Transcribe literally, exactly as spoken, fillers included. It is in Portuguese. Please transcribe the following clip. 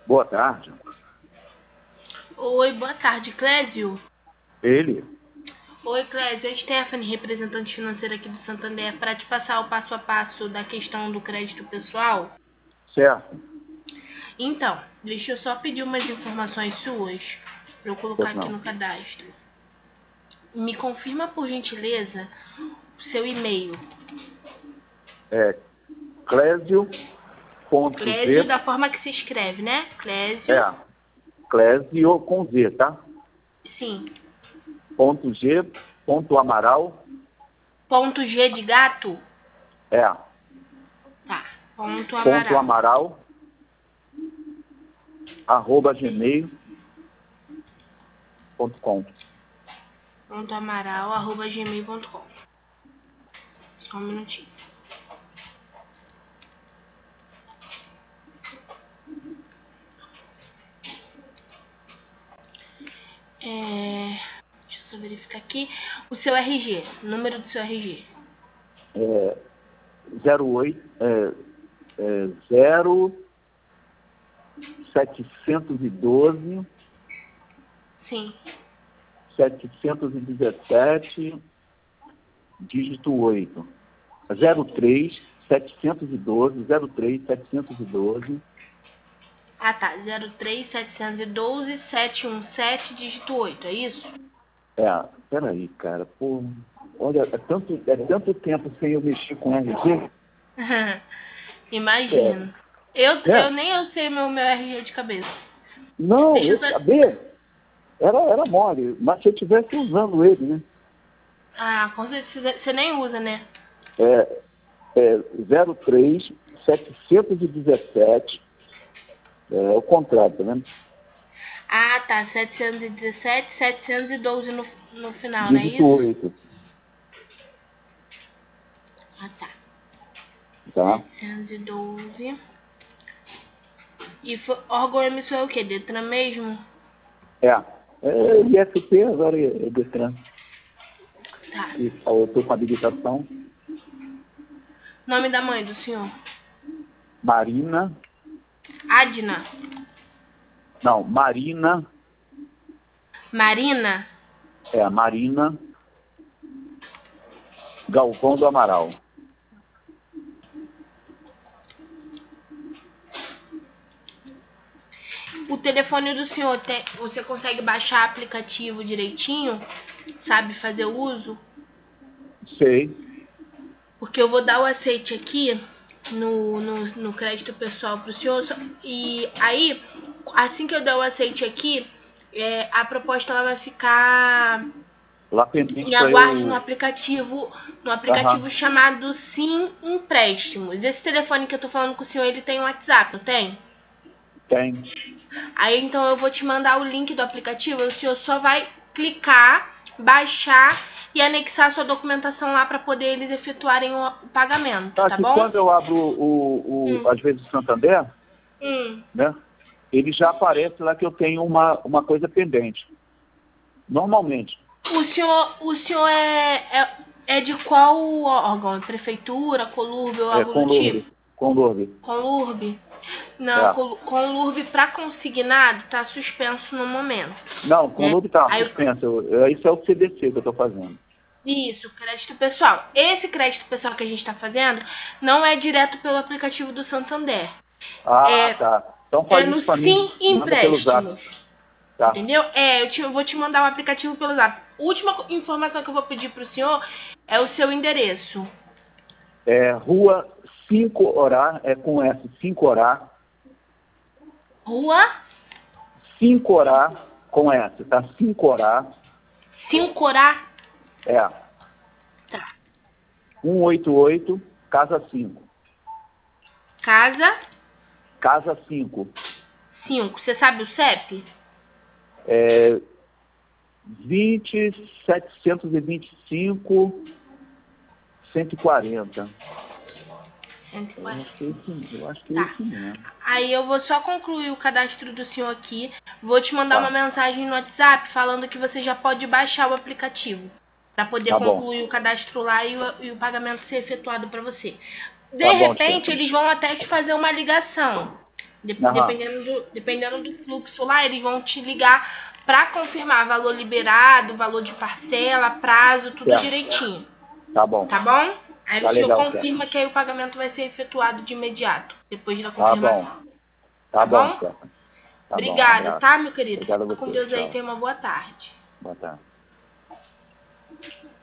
Boa tarde. Oi, boa tarde, Clésio. Ele? Oi, Clésio. É Stephanie, representante financeira aqui do Santander, para te passar o passo a passo da questão do crédito pessoal. Certo. Então, deixa eu só pedir umas informações suas para eu colocar Pois aqui não. no cadastro. Me confirma, por gentileza, o seu e-mail. É Clésio ponto Clésio, Z. da forma que se escreve, né? Clésio. É. Clésio com Z, tá? Sim. Ponto G. Ponto Amaral. Ponto G de gato? É. Tá. Ponto Ponto Amaral. Amaral. Arroba gmail ponto com. Ponto Amaral, arroba gmail ponto com. Só um minutinho. É... Deixa eu só verificar aqui. O seu R G, número do seu R G. É, zero oito, é, é, zero setecentos e doze, Sim. setecentos e dezessete, dígito oito. zero três, setecentos e doze, zero três, setecentos e doze. Ah, tá. zero três setecentos e doze sete um sete, dígito oito, é isso? É, peraí, cara, pô, olha, é tanto, é tanto tempo sem eu mexer com R G. Imagino. É, Eu, eu é, nem eu sei meu, meu R G de cabeça. não, Deixa eu eu só... saber, era, era mole, mas se eu estivesse usando ele, né? Ah, com certeza. Você nem usa, né? É, é zero três, setecentos e dezessete, é o contrário, tá vendo? Ah, tá. setecentos e dezessete, setecentos e doze no, no final, não é Dígito isso? oito, Ah, tá. tá? setecentos e doze. E foi, órgão emissor é o quê? Detran mesmo? É, é I F P, agora é Detran. Tá. E eu estou com habilitação. Nome da mãe do senhor? Marina, Adna. não, Marina, Marina? é, Marina Galvão do Amaral. O telefone do senhor, tem, você consegue baixar aplicativo direitinho? Sabe fazer o uso? Sei. Porque eu vou dar o aceite aqui no, no, no crédito pessoal pro senhor. só- E aí, assim que eu der o aceite aqui, é, a proposta ela vai ficar Lá pendente em para aguarde no eu. aplicativo, no aplicativo Aham, chamado Sim Empréstimos. Esse telefone que eu tô falando com o senhor, ele tem um WhatsApp, não tem? tem. Aí então eu vou te mandar o link do aplicativo, o senhor só vai clicar, baixar e anexar sua documentação lá para poder eles efetuarem o pagamento, Tá, tá que bom? quando eu abro o, o, Hum. às vezes o Santander, Hum. né? Ele já aparece lá que eu tenho uma, uma coisa pendente. Normalmente. O senhor, o senhor é, é, é de qual órgão? Prefeitura, Colurbe ou É, algo com do tipo? Lourdes. Com Lourdes. Colurbe? Não, É. Col- Colurbe para consignado tá suspenso no momento, Não, com né? Lourdes tá Aí suspenso. Eu- eu- Isso é o C D C que eu estou fazendo. isso, crédito pessoal. Esse crédito pessoal que a gente está fazendo não é direto pelo aplicativo do Santander. Ah, É, tá. Então é faz no isso para mim. Sim Manda pelo zap. Empréstimos. Tá. Entendeu? É, eu, te, eu vou te mandar o aplicativo pelo zap. Última co- informação que eu vou pedir para o senhor é o seu endereço. É Rua cinco Orá, é com S, cinco Orá. Rua cinco Orá, com S, tá? cinco Orá. Cincorá. É. Tá. cento e oitenta e oito, casa cinco. Casa Casa cinco. cinco. Você sabe o C E P? É vinte, setecentos e vinte e cinco, cento e quarenta. Eu acho que é esse, eu acho que é Tá. esse mesmo. Aí eu vou só concluir o cadastro do senhor aqui. Vou te mandar uma Tá, mensagem no WhatsApp falando que você já pode baixar o aplicativo para poder tá bom. concluir o cadastro lá e o, e o pagamento ser efetuado para você. De Tá bom, repente, Stephanie. eles vão até te fazer uma ligação De, uhum. dependendo, do, dependendo do fluxo lá, eles vão te ligar para confirmar valor liberado, valor de parcela, prazo, tudo certo. Direitinho. Tá bom. Tá bom? Aí tá o senhor legal, confirma certo. Que aí o pagamento vai ser efetuado de imediato, depois da Tá confirmação. bom. Tá, tá bom, bom? Certo. Tá Obrigada, bom, um tá, meu querido? Obrigado a Fica você. com Deus Tchau. aí, tenha uma boa tarde. Boa tarde.